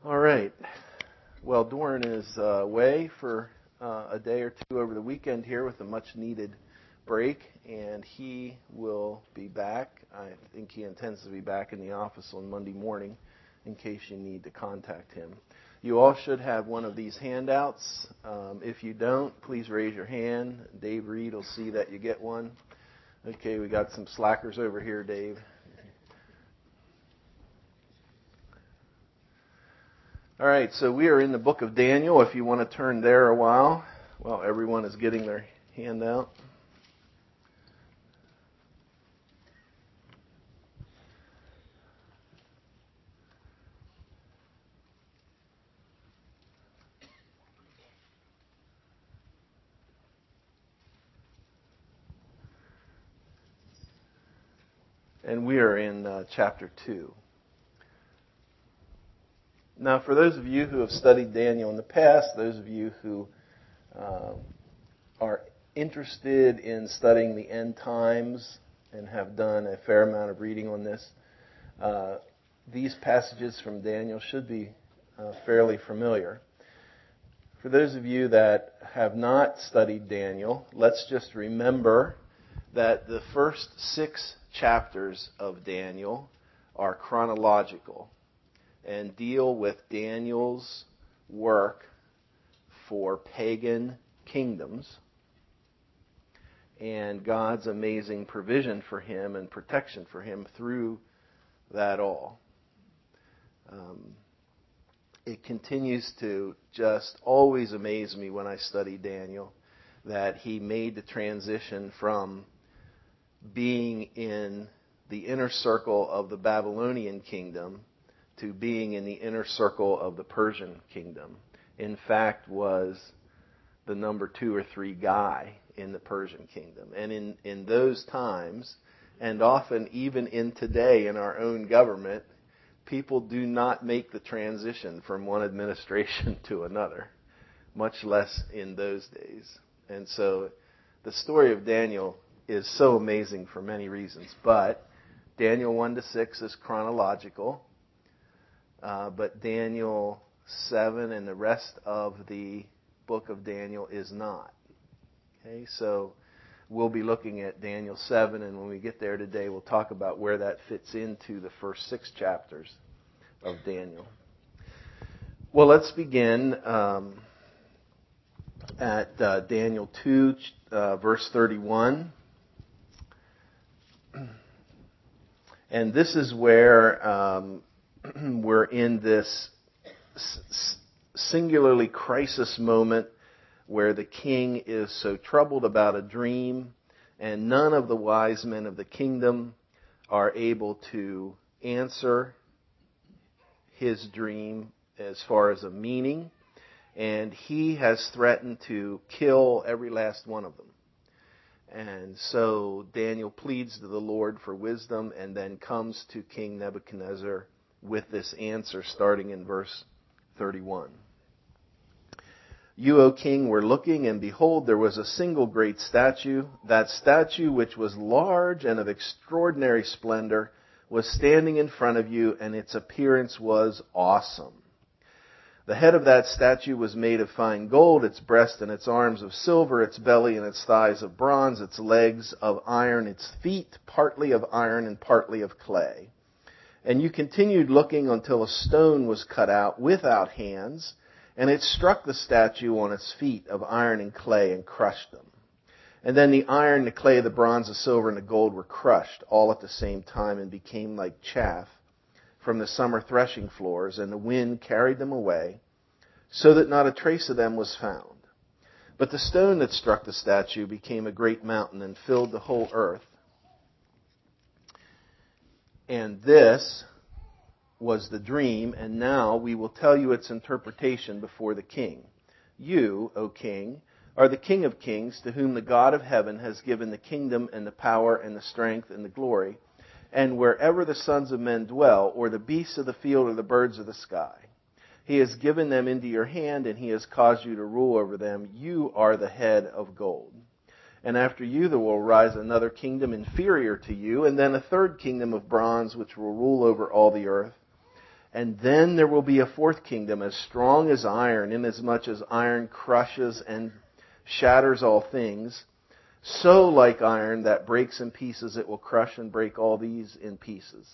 All right. Well, Doran is away for a day or two over the weekend here with a much-needed break, and he will be back. I think he intends to be back in the office on Monday morning in case you need to contact him. You all should have one of these handouts. If you don't, please raise your hand. Dave Reed will see that you get one. Okay, we got some slackers over here, Dave. All right, so we are in the book of Daniel. If you want to turn there a while everyone is getting their handout. And we are in chapter 2. Now, for those of you who have studied Daniel in the past, those of you who are interested in studying the end times and have done a fair amount of reading on this, these passages from Daniel should be fairly familiar. For those of you that have not studied Daniel, let's just remember that the first 6 chapters of Daniel are chronological and deal with Daniel's work for pagan kingdoms and God's amazing provision for him and protection for him through that all. It continues to just always amaze me when I study Daniel that he made the transition from being in the inner circle of the Babylonian kingdom to being in the inner circle of the Persian kingdom. In fact, was the number 2 or 3 guy in the Persian kingdom. And in those times, and often even in today in our own government, people do not make the transition from one administration to another, much less in those days. And so the story of Daniel is so amazing for many reasons. But Daniel 1-6 is chronological. But Daniel 7 and the rest of the book of Daniel is not. Okay, so we'll be looking at Daniel 7, and when we get there today, we'll talk about where that fits into the first 6 chapters of Daniel. Well, let's begin at Daniel 2, verse 31. And this is where we're in this singularly crisis moment where the king is so troubled about a dream, and none of the wise men of the kingdom are able to answer his dream as far as a meaning, and he has threatened to kill every last one of them. And so Daniel pleads to the Lord for wisdom and then comes to King Nebuchadnezzar with this answer starting in verse 31. You, O king, were looking, and behold, there was a single great statue. That statue, which was large and of extraordinary splendor, was standing in front of you, and its appearance was awesome. The head of that statue was made of fine gold, its breast and its arms of silver, its belly and its thighs of bronze, its legs of iron, its feet partly of iron and partly of clay. And you continued looking until a stone was cut out without hands, and it struck the statue on its feet of iron and clay and crushed them. And then the iron, the clay, the bronze, the silver, and the gold were crushed all at the same time and became like chaff from the summer threshing floors, and the wind carried them away, so that not a trace of them was found. But the stone that struck the statue became a great mountain and filled the whole earth. And this was the dream, and now we will tell you its interpretation before the king. You, O king, are the King of kings, to whom the God of heaven has given the kingdom and the power and the strength and the glory. And wherever the sons of men dwell, or the beasts of the field or the birds of the sky, he has given them into your hand, and he has caused you to rule over them. You are the head of gold. And after you there will rise another kingdom inferior to you, and then a third kingdom of bronze, which will rule over all the earth. And then there will be a fourth kingdom as strong as iron, inasmuch as iron crushes and shatters all things. So like iron that breaks in pieces, it will crush and break all these in pieces.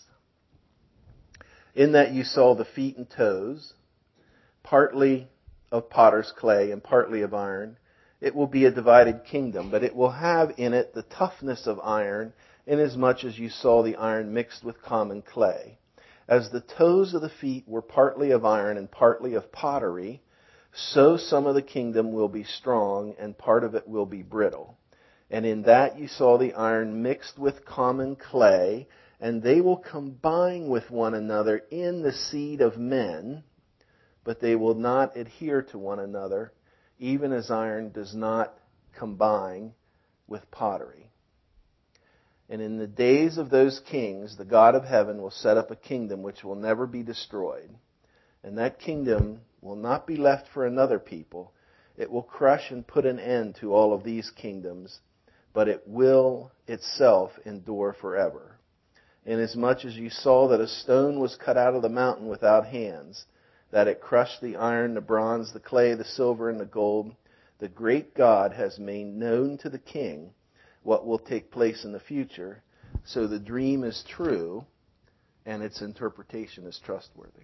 In that you saw the feet and toes, partly of potter's clay and partly of iron. It will be a divided kingdom, but it will have in it the toughness of iron, inasmuch as you saw the iron mixed with common clay. As the toes of the feet were partly of iron and partly of pottery, so some of the kingdom will be strong and part of it will be brittle. And in that you saw the iron mixed with common clay, and they will combine with one another in the seed of men, but they will not adhere to one another, even as iron does not combine with pottery. And in the days of those kings, the God of heaven will set up a kingdom which will never be destroyed. And that kingdom will not be left for another people. It will crush and put an end to all of these kingdoms, but it will itself endure forever. Inasmuch as you saw that a stone was cut out of the mountain without hands, that it crushed the iron, the bronze, the clay, the silver, and the gold, the great God has made known to the king what will take place in the future. So the dream is true, and its interpretation is trustworthy.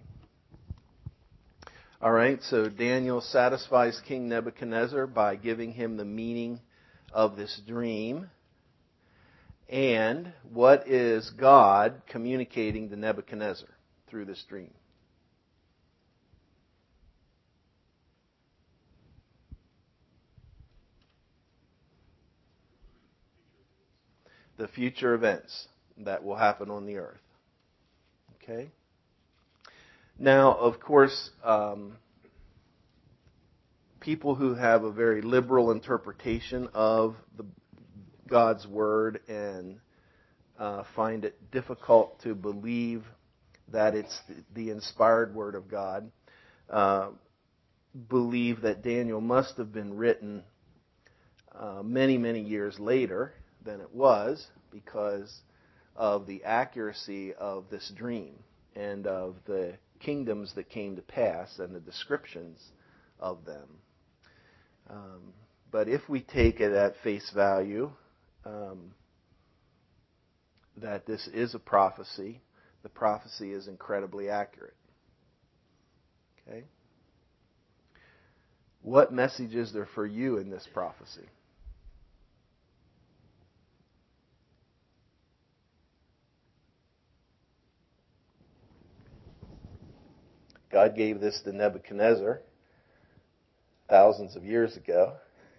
All right, so Daniel satisfies King Nebuchadnezzar by giving him the meaning of this dream. And what is God communicating to Nebuchadnezzar through this dream? The future events that will happen on the earth. Okay? Now, of course, people who have a very liberal interpretation of God's Word and find it difficult to believe that it's the inspired Word of God, believe that Daniel must have been written many, many years later than it was because of the accuracy of this dream and of the kingdoms that came to pass and the descriptions of them. But if we take it at face value that this is a prophecy, the prophecy is incredibly accurate. Okay? What message is there for you in this prophecy? God gave this to Nebuchadnezzar thousands of years ago.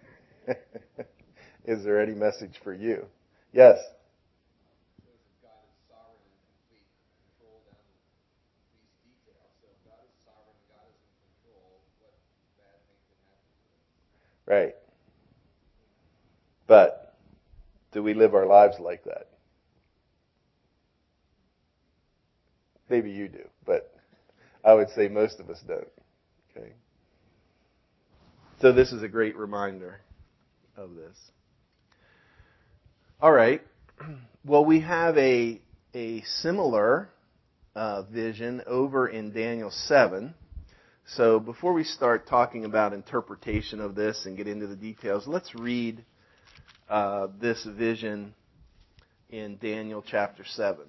Is there any message for you? Yes? God is sovereign and complete control down to these details. So if God is sovereign and God is in control, what bad thing can happen to us? Right. But do we live our lives like that? Maybe you do, but I would say most of us don't. Okay. So this is a great reminder of this. All right. Well, we have a similar vision over in Daniel 7. So before we start talking about interpretation of this and get into the details, let's read this vision in Daniel chapter 7.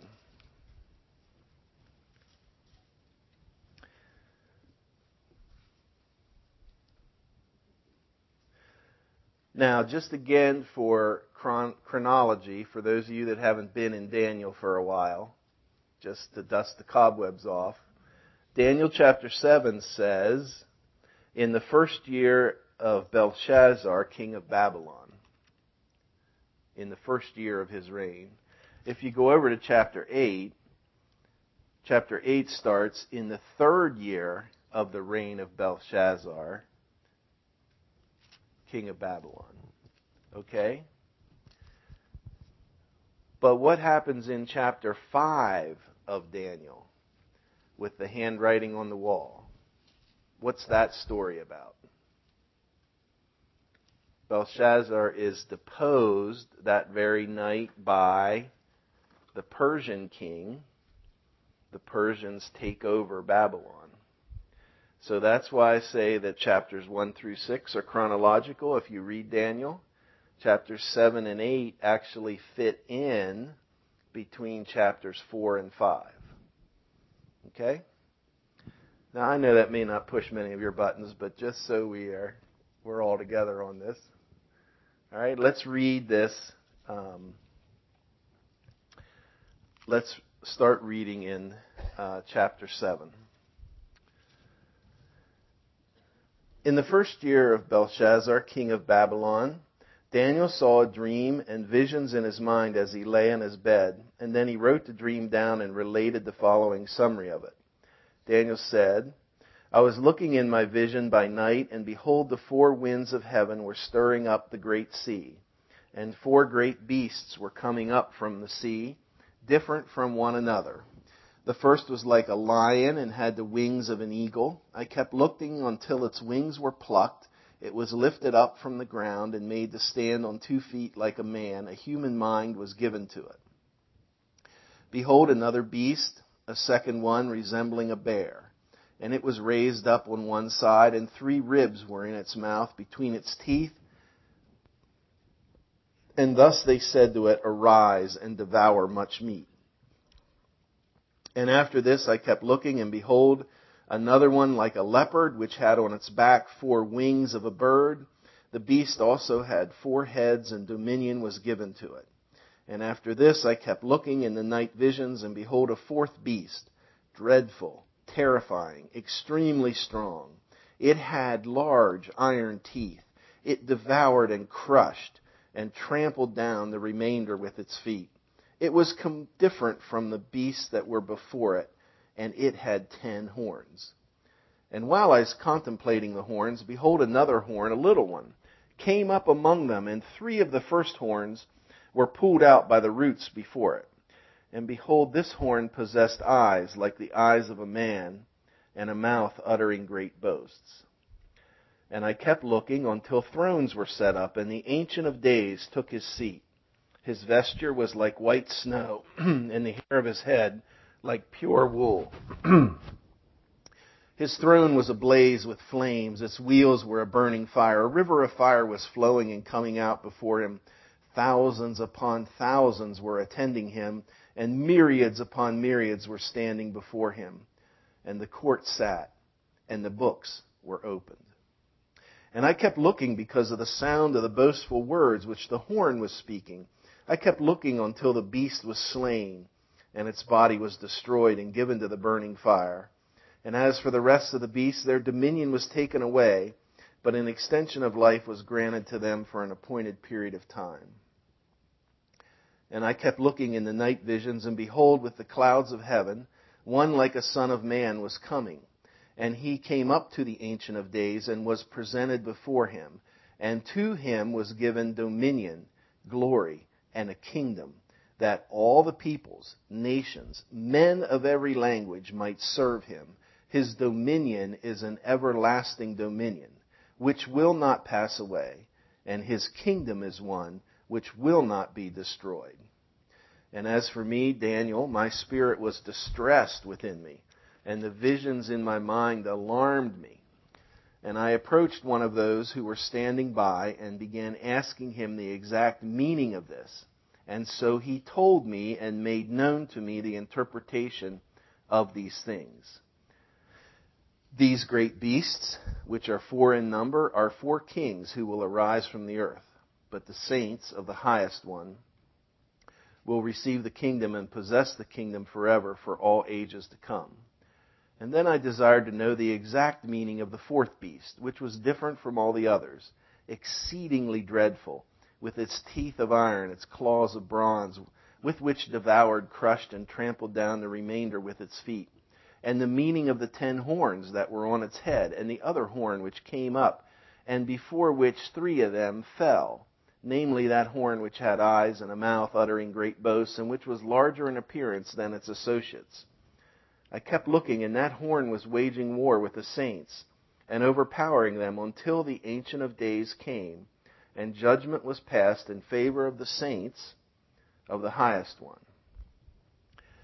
Now, just again for chronology, for those of you that haven't been in Daniel for a while, just to dust the cobwebs off, Daniel chapter 7 says, in the first year of Belshazzar, king of Babylon, in the first year of his reign. If you go over to chapter 8 starts in the third year of the reign of Belshazzar, king of Babylon. Okay? But what happens in chapter 5 of Daniel with the handwriting on the wall? What's that story about? Belshazzar is deposed that very night by the Persian king, the Persians take over Babylon. So that's why I say that chapters 1 through 6 are chronological. If you read Daniel, chapters 7 and 8 actually fit in between chapters 4 and 5. Okay? Now I know that may not push many of your buttons, but just so we're all together on this. All right, let's read this. Let's start reading in chapter 7. In the first year of Belshazzar, king of Babylon, Daniel saw a dream and visions in his mind as he lay in his bed, and then he wrote the dream down and related the following summary of it. Daniel said, I was looking in my vision by night, and behold, the four winds of heaven were stirring up the great sea, and four great beasts were coming up from the sea, different from one another. The first was like a lion and had the wings of an eagle. I kept looking until its wings were plucked. It was lifted up from the ground and made to stand on 2 feet like a man. A human mind was given to it. Behold, another beast, a second one resembling a bear. And it was raised up on one side, and 3 ribs were in its mouth between its teeth. And thus they said to it, Arise and devour much meat. And after this I kept looking, and behold, another one like a leopard, which had on its back 4 wings of a bird. The beast also had 4 heads, and dominion was given to it. And after this I kept looking in the night visions, and behold, a 4th beast, dreadful, terrifying, extremely strong. It had large iron teeth. It devoured and crushed and trampled down the remainder with its feet. It was different from the beasts that were before it, and it had 10 horns. And while I was contemplating the horns, behold, another horn, a little one, came up among them, and 3 of the first horns were pulled out by the roots before it. And behold, this horn possessed eyes like the eyes of a man, and a mouth uttering great boasts. And I kept looking until thrones were set up, and the Ancient of Days took his seat. His vesture was like white snow, and the hair of his head like pure wool. His throne was ablaze with flames. Its wheels were a burning fire. A river of fire was flowing and coming out before him. Thousands upon thousands were attending him, and myriads upon myriads were standing before him. And the court sat, and the books were opened. And I kept looking because of the sound of the boastful words which the horn was speaking. I kept looking until the beast was slain, and its body was destroyed and given to the burning fire. And as for the rest of the beasts, their dominion was taken away, but an extension of life was granted to them for an appointed period of time. And I kept looking in the night visions, and behold, with the clouds of heaven, one like a son of man was coming. And he came up to the Ancient of Days and was presented before him. And to him was given dominion, glory, and a kingdom, that all the peoples, nations, men of every language might serve him. His dominion is an everlasting dominion, which will not pass away, and his kingdom is one which will not be destroyed. And as for me, Daniel, my spirit was distressed within me, and the visions in my mind alarmed me. And I approached one of those who were standing by and began asking him the exact meaning of this. And so he told me and made known to me the interpretation of these things. These great beasts, which are 4 in number, are 4 kings who will arise from the earth. But the saints of the highest one will receive the kingdom and possess the kingdom forever for all ages to come. And then I desired to know the exact meaning of the 4th beast, which was different from all the others, exceedingly dreadful, with its teeth of iron, its claws of bronze, with which devoured, crushed, and trampled down the remainder with its feet. And the meaning of the 10 horns that were on its head, and the other horn which came up, and before which 3 of them fell, namely that horn which had eyes and a mouth uttering great boasts, and which was larger in appearance than its associates. I kept looking, and that horn was waging war with the saints, and overpowering them until the Ancient of Days came, and judgment was passed in favor of the saints of the highest one.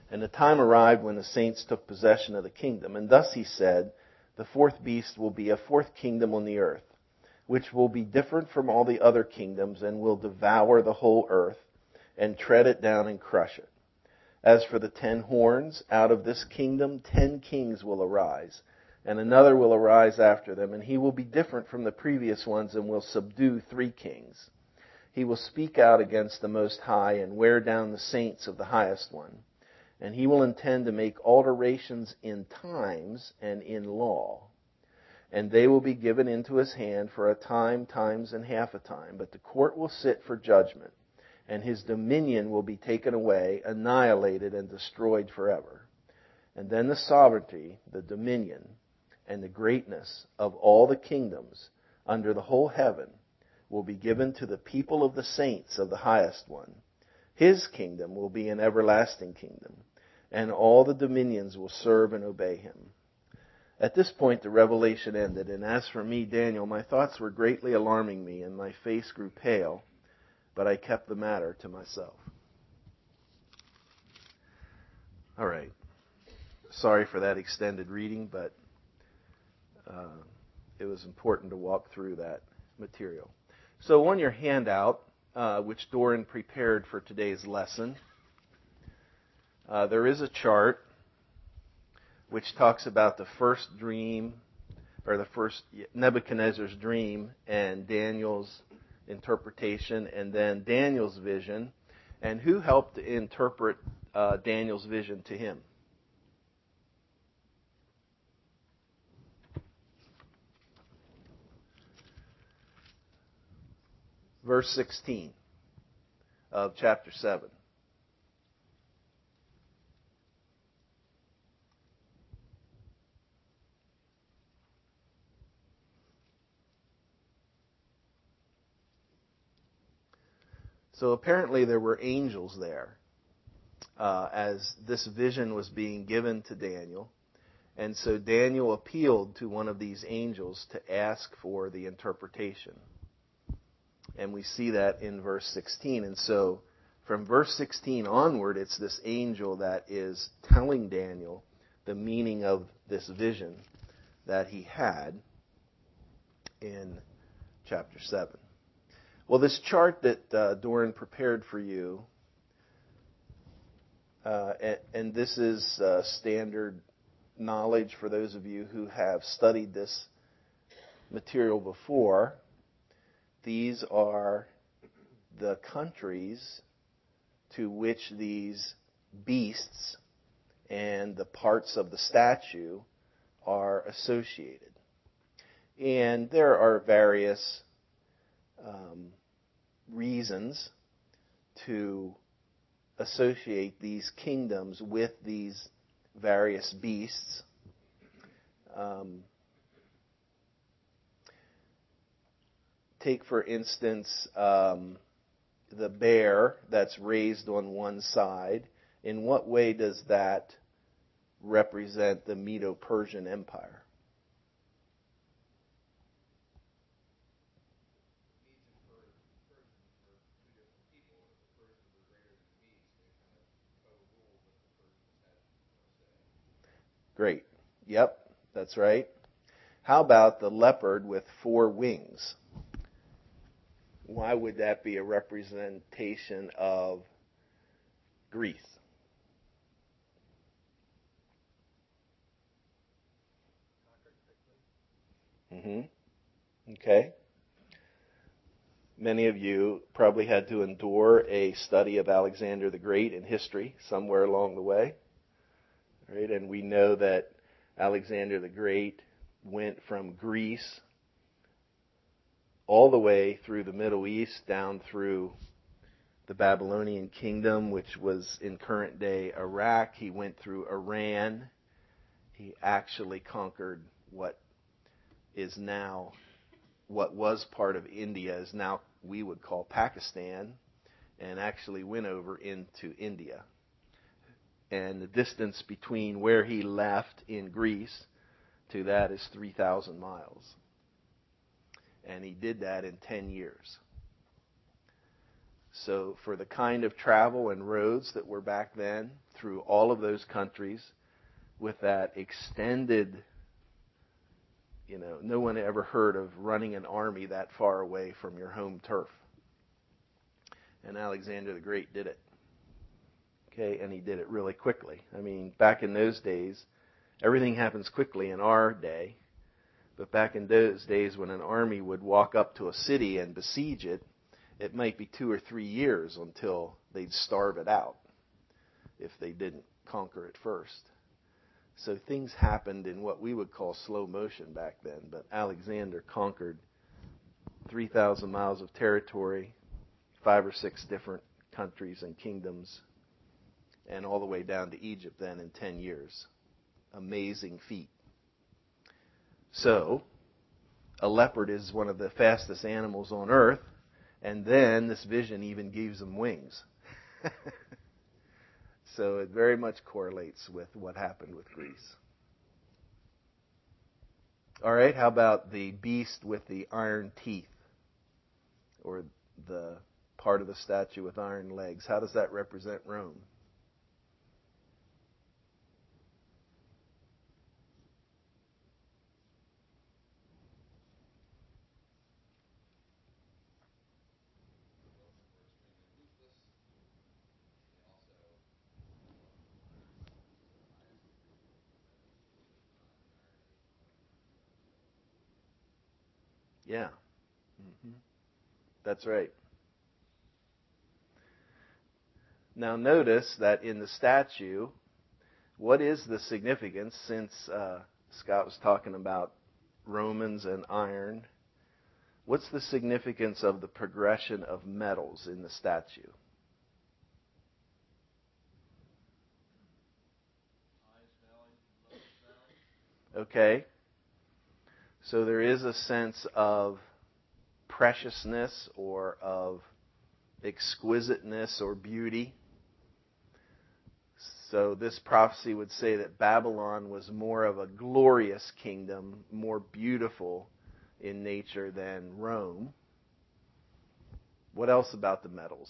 And the time arrived when the saints took possession of the kingdom. And thus he said, the fourth beast will be a fourth kingdom on the earth, which will be different from all the other kingdoms and will devour the whole earth and tread it down and crush it. As for the 10 horns, out of this kingdom 10 kings will arise, and another will arise after them, and he will be different from the previous ones and will subdue 3 kings. He will speak out against the Most High and wear down the saints of the Highest One. And he will intend to make alterations in times and in law. And they will be given into his hand for a time, times, and half a time. But the court will sit for judgment, and his dominion will be taken away, annihilated, and destroyed forever. And then the sovereignty, the dominion, and the greatness of all the kingdoms under the whole heaven will be given to the people of the saints of the Highest One. His kingdom will be an everlasting kingdom, and all the dominions will serve and obey him. At this point, the revelation ended, and as for me, Daniel, my thoughts were greatly alarming me, and my face grew pale, but I kept the matter to myself. All right. Sorry for that extended reading, but it was important to walk through that material. So on your handout, which Doran prepared for today's lesson, there is a chart which talks about the first dream, or the first Nebuchadnezzar's dream, and Daniel's interpretation, and then Daniel's vision, and who helped interpret Daniel's vision to him. Verse 16 of chapter 7. So apparently there were angels there as this vision was being given to Daniel. And so Daniel appealed to one of these angels to ask for the interpretation. And we see that in verse 16. And so from verse 16 onward, it's this angel that is telling Daniel the meaning of this vision that he had in chapter 7. Well, this chart that Doran prepared for you, and this is standard knowledge for those of you who have studied this material before. These are the countries to which these beasts and the parts of the statue are associated. And there are various reasons to associate these kingdoms with these various beasts. Take, for instance, the bear that's raised on one side. In what way does that represent the Medo-Persian Empire? Great. Yep, that's right. How about the leopard with 4 wings? Why would that be a representation of Greece? Okay. Many of you probably had to endure a study of Alexander the Great in history somewhere along the way. Right? And we know that Alexander the Great went from Greece all the way through the Middle East, down through the Babylonian kingdom, which was in current day Iraq. He went through Iran. He actually conquered what was part of India, is now we would call Pakistan, and actually went over into India. And the distance between where he left in Greece to that is 3,000 miles. And he did that in 10 years. So for the kind of travel and roads that were back then, through all of those countries with that extended, no one ever heard of running an army that far away from your home turf. And Alexander the Great did it. Okay, and he did it really quickly. I mean, back in those days, everything happens quickly in our day. But back in those days when an army would walk up to a city and besiege it, it might be 2 or 3 years until they'd starve it out if they didn't conquer it first. So things happened in what we would call slow motion back then. But Alexander conquered 3,000 miles of territory, 5 or 6 different countries and kingdoms, and all the way down to Egypt then in 10 years. Amazing feat. So, a leopard is one of the fastest animals on earth, and then this vision even gives them wings. So it very much correlates with what happened with Greece. All right, how about the beast with the iron teeth, or the part of the statue with iron legs? How does that represent Rome? Yeah. That's right. Now notice that in the statue, what is the significance, since Scott was talking about Romans and iron, what's the significance of the progression of metals in the statue? Okay. So there is a sense of preciousness or of exquisiteness or beauty. So this prophecy would say that Babylon was more of a glorious kingdom, more beautiful in nature than Rome. What else about the metals?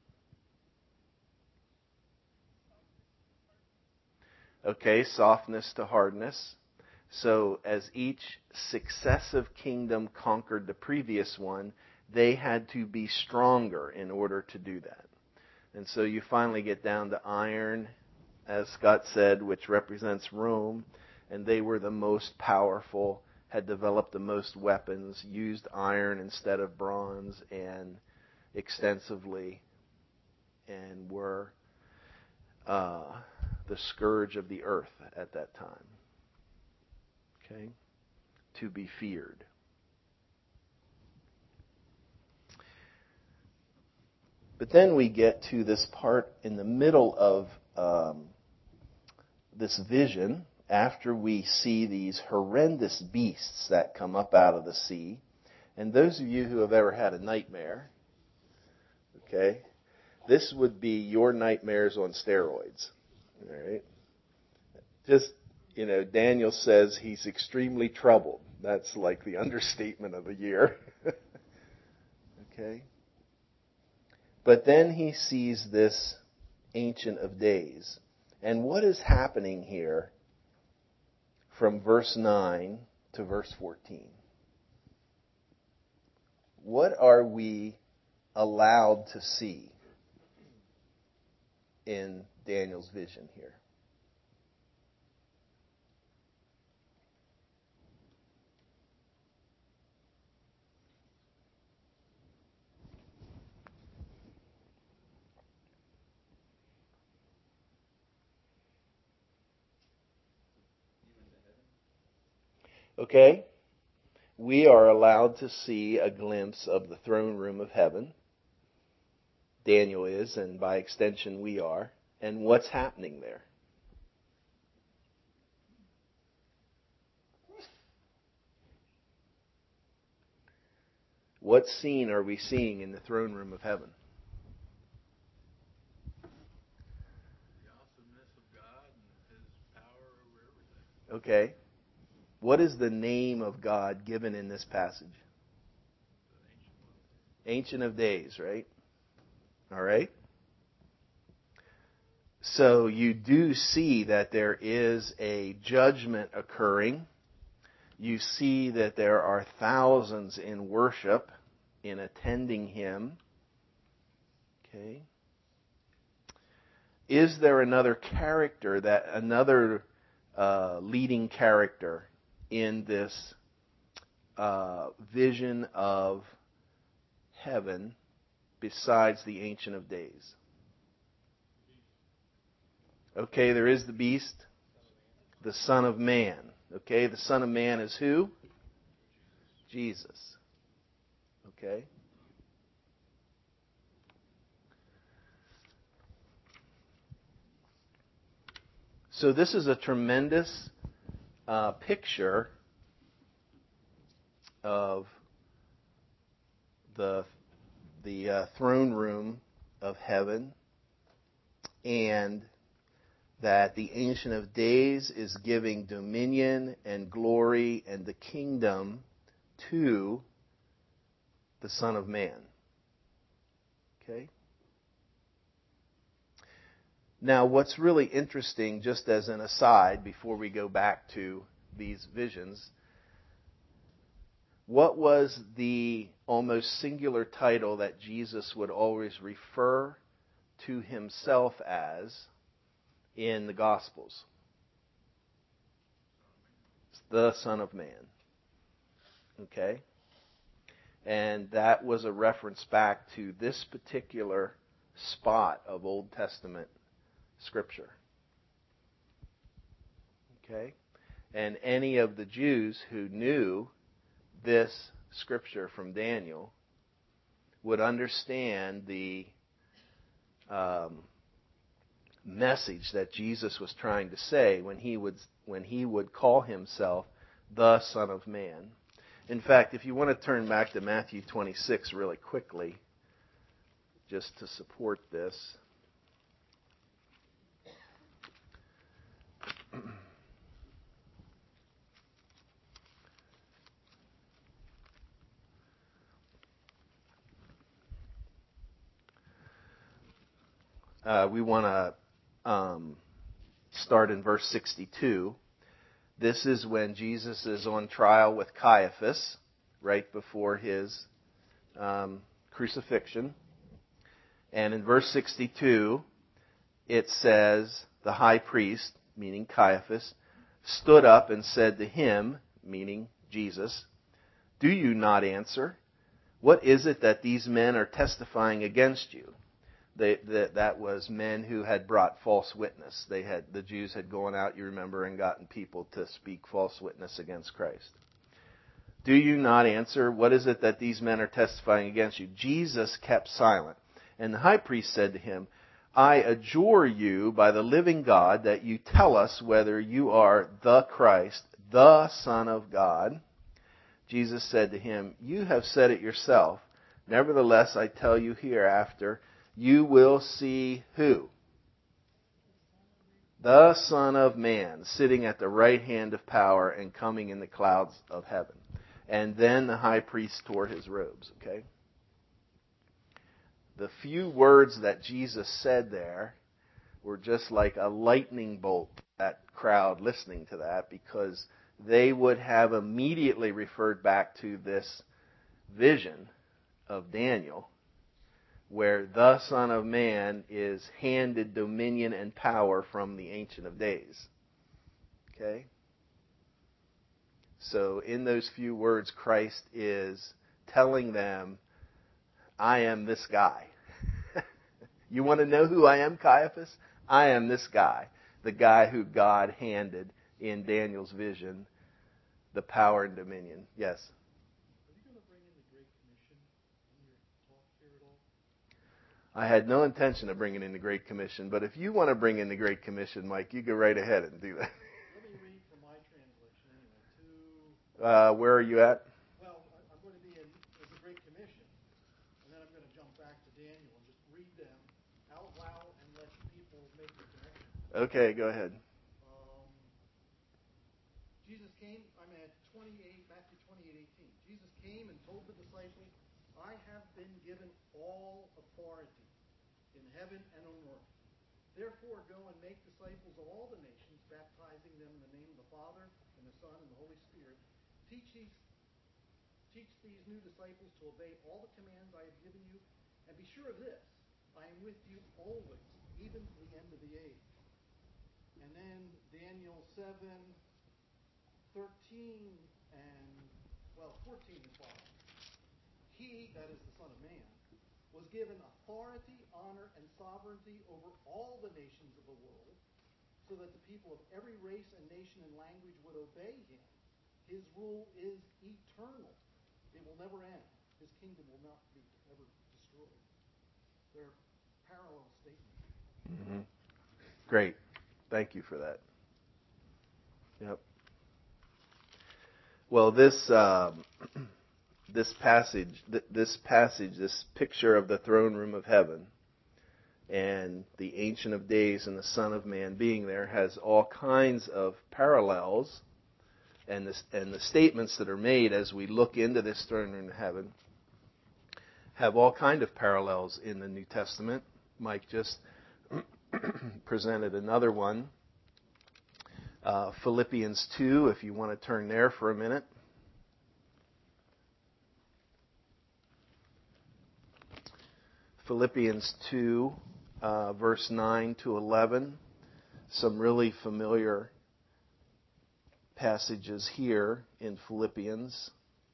Okay, softness to hardness. So as each successive kingdom conquered the previous one, they had to be stronger in order to do that. And so you finally get down to iron, as Scott said, which represents Rome, and they were the most powerful, had developed the most weapons, used iron instead of bronze and extensively, and were the scourge of the earth at that time. Okay? To be feared. But then we get to this part in the middle of this vision, after we see these horrendous beasts that come up out of the sea. And those of you who have ever had a nightmare, okay, this would be your nightmares on steroids. All right? Just, Daniel says he's extremely troubled. That's like the understatement of the year. Okay? But then he sees this Ancient of Days. And what is happening here from verse 9 to verse 14? What are we allowed to see in Daniel's vision here? Okay? We are allowed to see a glimpse of the throne room of heaven. Daniel is, and by extension we are. And what's happening there? What scene are we seeing in the throne room of heaven? The awesomeness of God and His power over everything. Okay. What is the name of God given in this passage? Ancient of Days, right? All right. So you do see that there is a judgment occurring. You see that there are thousands in worship, in attending Him. Okay. Is there another character, another leading character in this vision of heaven besides the Ancient of Days? Okay, there is the beast, the Son of Man. Okay, the Son of Man is who? Jesus. Okay. So this is a tremendous picture of the throne room of heaven, and that the Ancient of Days is giving dominion and glory and the kingdom to the Son of Man. Okay? Now, what's really interesting, just as an aside, before we go back to these visions, what was the almost singular title that Jesus would always refer to Himself as in the Gospels? It's the Son of Man. Okay? And that was a reference back to this particular spot of Old Testament Scripture. Okay? And any of the Jews who knew this Scripture from Daniel would understand the message that Jesus was trying to say when he would call Himself the Son of Man. In fact, if you want to turn back to Matthew 26 really quickly, just to support this. We want to start in verse 62. This is when Jesus is on trial with Caiaphas, right before his crucifixion. And in verse 62, it says, the high priest, meaning Caiaphas, stood up and said to him, meaning Jesus, "Do you not answer? What is it that these men are testifying against you?" That was men who had brought false witness. The Jews had gone out, you remember, and gotten people to speak false witness against Christ. "Do you not answer? What is it that these men are testifying against you?" Jesus kept silent. And the high priest said to him, "I adjure you by the living God that you tell us whether you are the Christ, the Son of God." Jesus said to him, "You have said it yourself. Nevertheless, I tell you, hereafter you will see" who? The Son of Man, sitting at the right hand of power and coming in the clouds of heaven. And then the high priest tore his robes, okay? The few words that Jesus said there were just like a lightning bolt to that crowd listening to that, because they would have immediately referred back to this vision of Daniel, where the Son of Man is handed dominion and power from the Ancient of Days. Okay? So in those few words, Christ is telling them, I am this guy. You want to know who I am, Caiaphas? I am this guy. The guy who God handed in Daniel's vision the power and dominion. Yes? Are you going to bring in the Great Commission in your talk here at all? I had no intention of bringing in the Great Commission, but if you want to bring in the Great Commission, Mike, you go right ahead and do that. Let me read from my translation anyway. Where are you at? Well, I'm going to be in the Great Commission, and then I'm going to jump back to Daniel and just read them out loud and let people make the connection. Okay, go ahead. Jesus came, I'm at Matthew 28:18. Jesus came and told the disciples, "I have been given all authority in heaven and on earth. Therefore, go and make disciples of all the nations, baptizing them in the name of the Father, and the Son, and the Holy Spirit. Teach these new disciples to obey all the commands I have given you, and be sure of this, I am with you always, even to the end of the age. And then Daniel 7:13 and 14 and following. He, that is the Son of Man, was given authority, honor, and sovereignty over all the nations of the world, so that the people of every race and nation and language would obey him. His rule is eternal. It will never end. His kingdom will not be ever destroyed. They're parallel statements. Mm-hmm. Great. Thank you for that. Yep. Well, this passage, this picture of the throne room of heaven and the Ancient of Days and the Son of Man being there has all kinds of parallels, and the statements that are made as we look into this throne room of heaven have all kind of parallels in the New Testament. Mike just presented another one. Philippians 2, if you want to turn there for a minute. Philippians 2, verse 9 to 11. Some really familiar passages here in Philippians.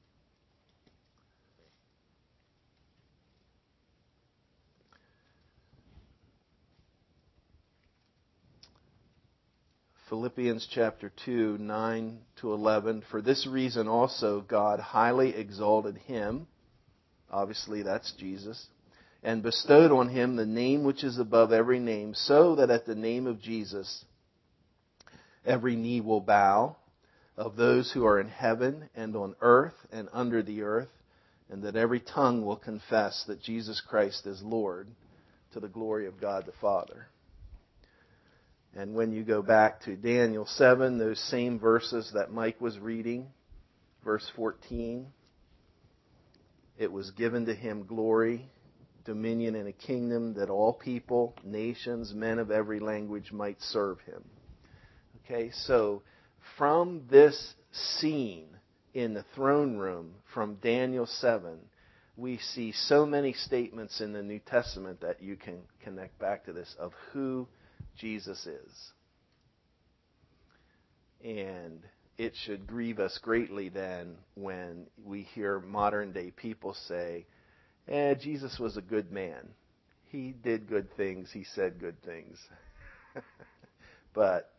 Philippians chapter 2, 9 to 11. For this reason also God highly exalted him, obviously that's Jesus, and bestowed on him the name which is above every name, so that at the name of Jesus every knee will bow, of those who are in heaven and on earth and under the earth, and that every tongue will confess that Jesus Christ is Lord, to the glory of God the Father. And when you go back to Daniel 7, those same verses that Mike was reading, verse 14, it was given to him glory, dominion, and a kingdom, that all people, nations, men of every language might serve him. Okay, so from this scene in the throne room from Daniel 7, we see so many statements in the New Testament that you can connect back to this of who Jesus is. And it should grieve us greatly then when we hear modern day people say, Jesus was a good man. He did good things. He said good things. But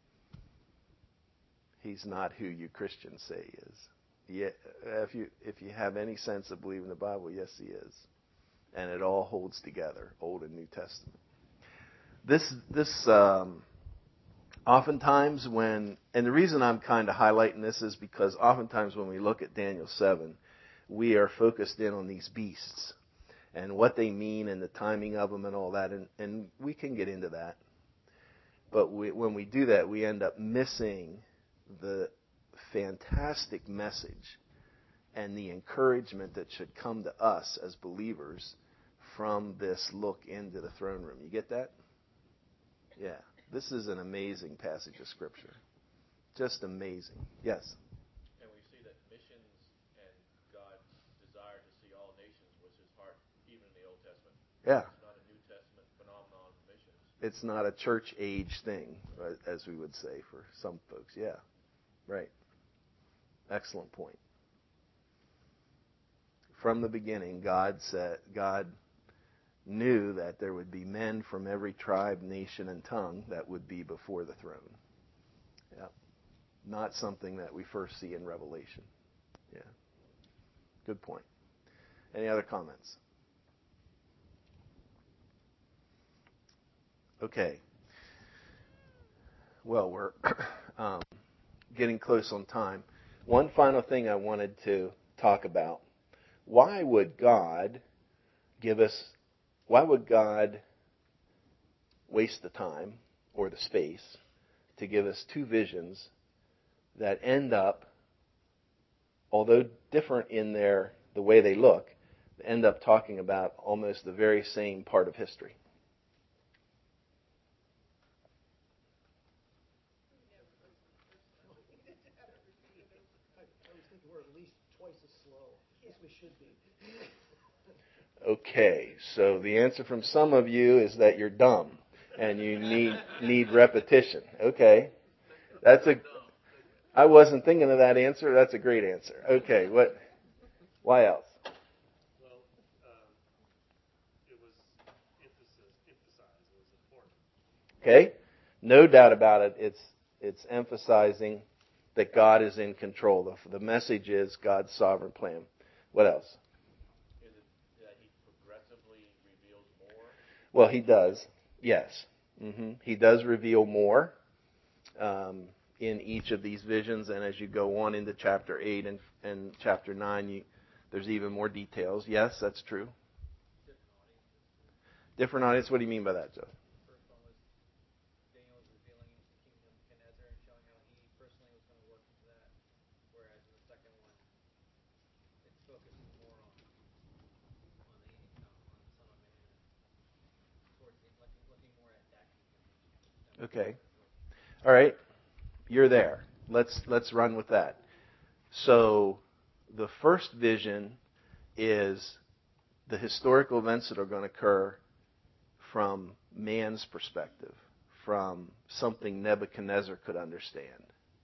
he's not who you Christians say he is. Yeah, if you have any sense of believing the Bible, yes, he is. And it all holds together, Old and New Testament. This oftentimes and the reason I'm kind of highlighting this is because oftentimes when we look at Daniel 7, we are focused in on these beasts and what they mean and the timing of them and all that, and we can get into that. But when we do that, we end up missing the fantastic message and the encouragement that should come to us as believers from this look into the throne room. You get that? Yeah. This is an amazing passage of Scripture. Just amazing. Yes? And we see that missions and God's desire to see all nations was his heart, even in the Old Testament. Yeah. It's not a New Testament phenomenon of missions. It's not a church age thing, as we would say for some folks. Yeah. Right. Excellent point. From the beginning, God knew that there would be men from every tribe, nation, and tongue that would be before the throne. Yeah. Not something that we first see in Revelation. Yeah. Good point. Any other comments? Okay. Well, we're getting close on time. One final thing I wanted to talk about. Why would God waste the time or the space to give us two visions that end up, although different in the way they look, end up talking about almost the very same part of history? think we're at least twice as slow as we should be. Okay, so the answer from some of you is that you're dumb and you need repetition. Okay, I wasn't thinking of that answer. That's a great answer. Okay, why else? Well, it was emphasized. It was important. Okay, no doubt about it. It's emphasizing that God is in control. The message is God's sovereign plan. What else? Is it that he progressively reveals more? Well, he does. Yes. He does reveal more in each of these visions. And as you go on into chapter 8 and chapter 9, there's even more details. Yes, that's true. Different audience. What do you mean by that, Joe? First one was Daniel was revealing the kingdom of Nebuchadnezzar and showing how he personally was going to work into that, whereas in the second one, it's focusing more on the Son of Man and towards looking more at that kingdom. Okay. All right. You're there. Let's run with that. So the first vision is the historical events that are going to occur from man's perspective, from something Nebuchadnezzar could understand.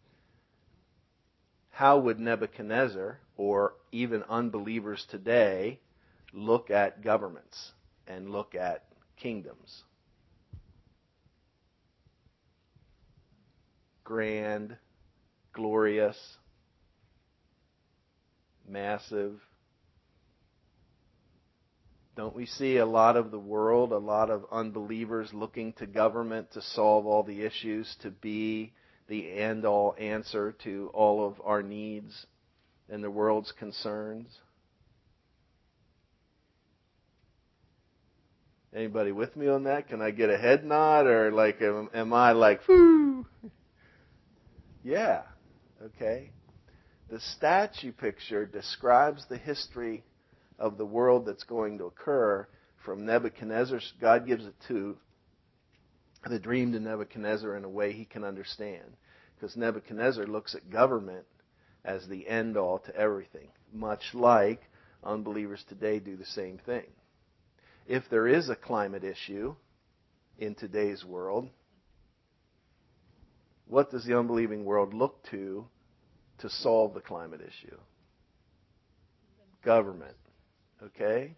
How would Nebuchadnezzar, or even unbelievers today, look at governments and look at kingdoms? Grand, glorious, massive. Don't we see a lot of the world, a lot of unbelievers looking to government to solve all the issues, to be the end-all answer to all of our needs and the world's concerns? Anybody with me on that? Can I get a head nod, or am I like, whoo? Yeah. Okay. The statue picture describes the history of the world that's going to occur from Nebuchadnezzar. God gives it to the dream to Nebuchadnezzar in a way he can understand. Because Nebuchadnezzar looks at government as the end-all to everything, much like unbelievers today do the same thing. If there is a climate issue in today's world, what does the unbelieving world look to solve the climate issue? Government. Okay?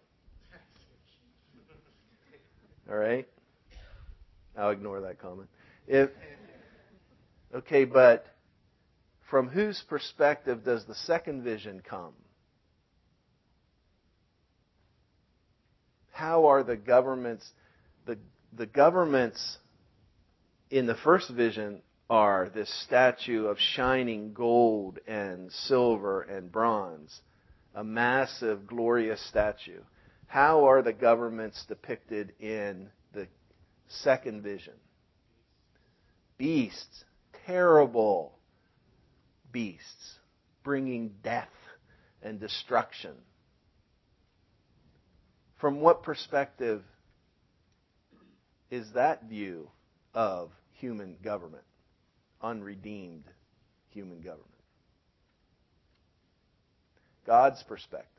All right? I'll ignore that comment. Okay, but from whose perspective does the second vision come? How are the governments... The governments in the first vision are this statue of shining gold and silver and bronze, a massive, glorious statue. How are the governments depicted in the second vision? Beasts, terrible beasts, bringing death and destruction. From what perspective is that view of human government? Unredeemed human government. God's perspective.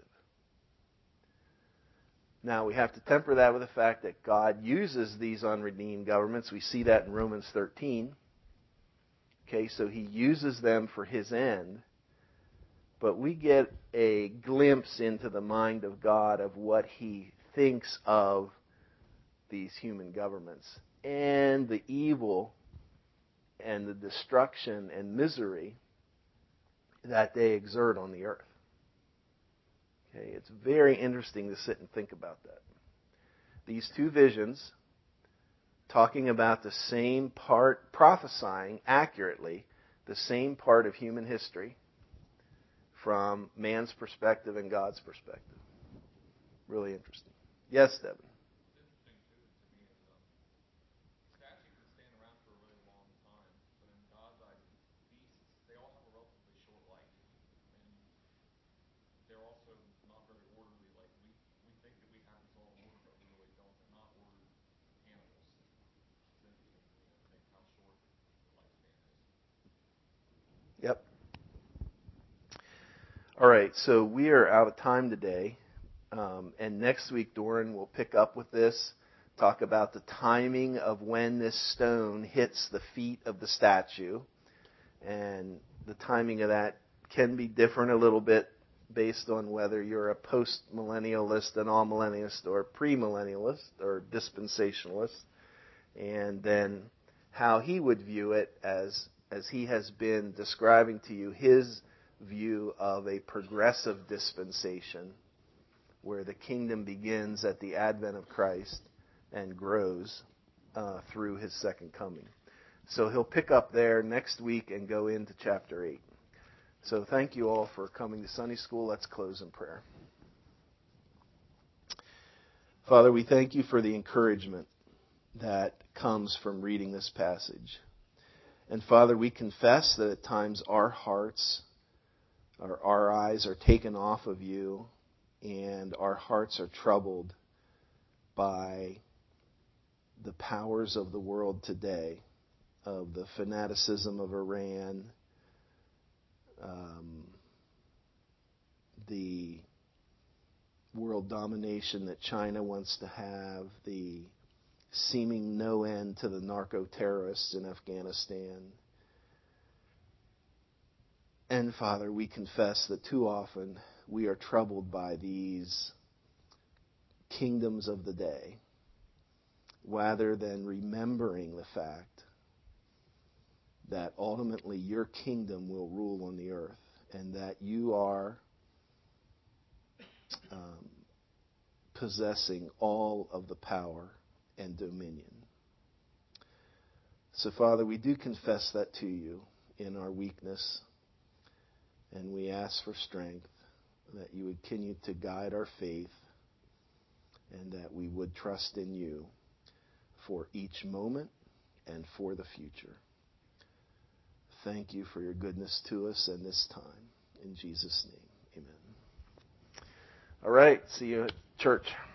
Now, we have to temper that with the fact that God uses these unredeemed governments. We see that in Romans 13. Okay, so He uses them for His end. But we get a glimpse into the mind of God of what He thinks of these human governments and the evil and the destruction and misery that they exert on the earth. Okay, it's very interesting to sit and think about that. These two visions, talking about the same part, prophesying accurately the same part of human history from man's perspective and God's perspective. Really interesting. Yes, Devin? Yep. All right, so we are out of time today. And next week, Doran will pick up with this, talk about the timing of when this stone hits the feet of the statue. And the timing of that can be different a little bit based on whether you're a post-millennialist, an all-millennialist, or pre-millennialist, or dispensationalist. And then how he would view it as he has been describing to you his view of a progressive dispensation where the kingdom begins at the advent of Christ and grows through his second coming. So he'll pick up there next week and go into chapter 8. So thank you all for coming to Sunday school. Let's close in prayer. Father, we thank you for the encouragement that comes from reading this passage. And Father, we confess that at times our hearts, or our eyes are taken off of you, and our hearts are troubled by the powers of the world today, of the fanaticism of Iran, the world domination that China wants to have, the seeming no end to the narco-terrorists in Afghanistan. And Father, we confess that too often we are troubled by these kingdoms of the day, rather than remembering the fact that ultimately your kingdom will rule on the earth, and that you are possessing all of the power and dominion. So, Father, we do confess that to you in our weakness, and we ask for strength, that you would continue to guide our faith, and that we would trust in you for each moment and for the future. Thank you for your goodness to us in this time. In Jesus' name, amen. All right, see you at church.